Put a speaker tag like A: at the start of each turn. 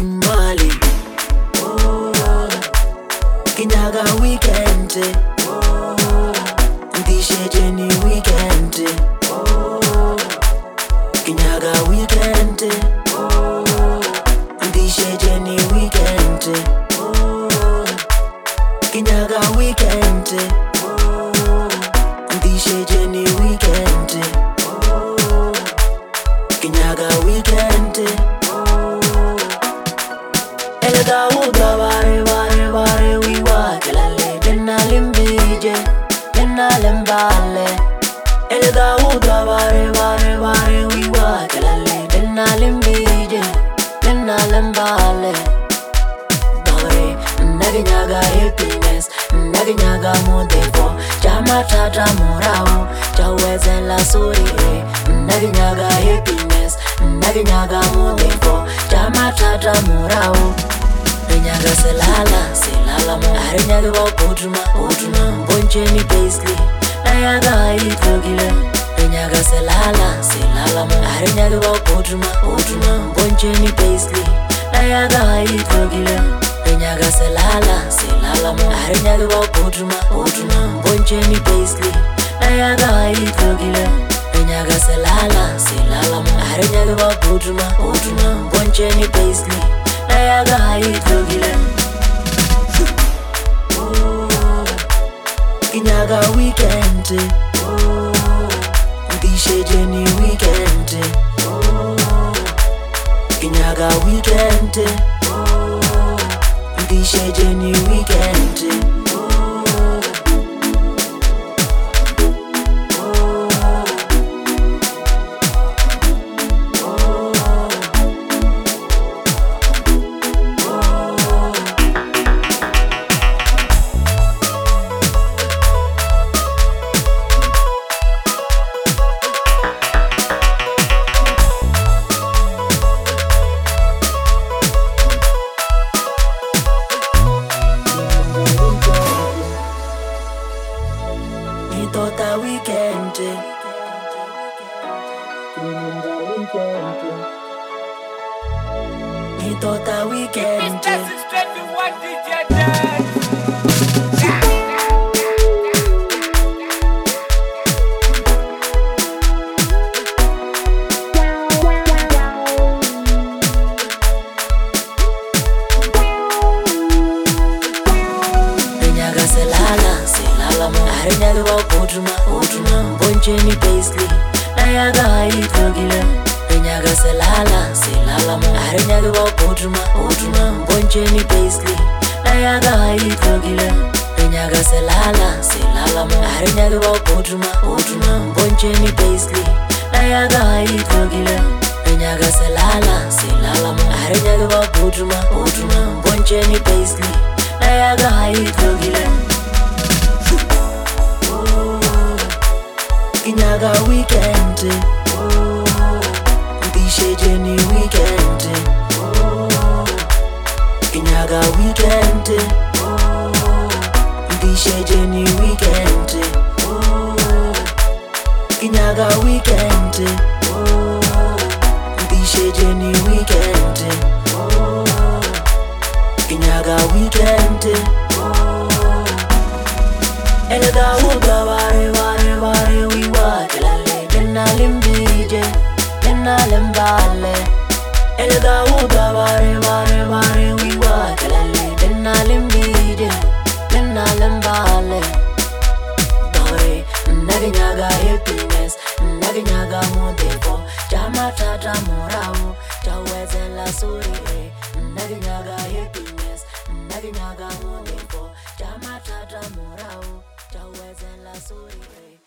A: Mali. Kinyaga weekend. Ndishe Jenny weekend. Kinyaga weekend. Ndishe Jenny weekend. Kinyaga weekend. Ndishe Jenny weekend. Kinyaga weekend. Elga uga bare we wa kelale denna limbije denna lembale. Elga uga bare we wa kelale denna limbije denna lembale. Dore naginyaga happiness naginyaga modefo chama tata morao chawezela suri. Naginyaga happiness naginyaga modefo chama tata morao. Nyaga selala mo arinyaga ba potuma boncheni paisley nayaga itogile. Nyaga selala mo arinyaga ba potuma boncheni paisley nayaga itogile. Nyaga selala mo arinyaga ba potuma boncheni paisley nayaga itogile. Nyaga selala mo arinyaga ba potuma boncheni paisley nayaga itogile. Kinyaga weekend. Ndishe Jenny weekend. Kinyaga weekend. Ndishe Jenny weekend. Tota weekend. Tota weekend. Selala mo arinyaga ba potuma boncheni paisley nayaga itogile. Nyaga selala mo arinyaga ba potuma boncheni paisley nayaga itogile. Nyaga selala mo arinyaga ba potuma boncheni paisley nayaga itogile. Nyaga selala mo arinyaga ba potuma boncheni paisley nayaga itogile. Kinyaga weekend. Ndishe Jenny weekend. Kinyaga weekend. Ndishe Jenny weekend. Kinyaga weekend. Ndishe Jenny weekend. Kinyaga weekend. Elga uga bare we wa kelale denna limbije denna lembale. Elga uga bare we wa kelale denna limbije denna lembale. Dore naginyaga happiness naginyaga modefo chama tata morao chawezela suri. Naginyaga happiness naginyaga modefo chama tata morao chawezela suri.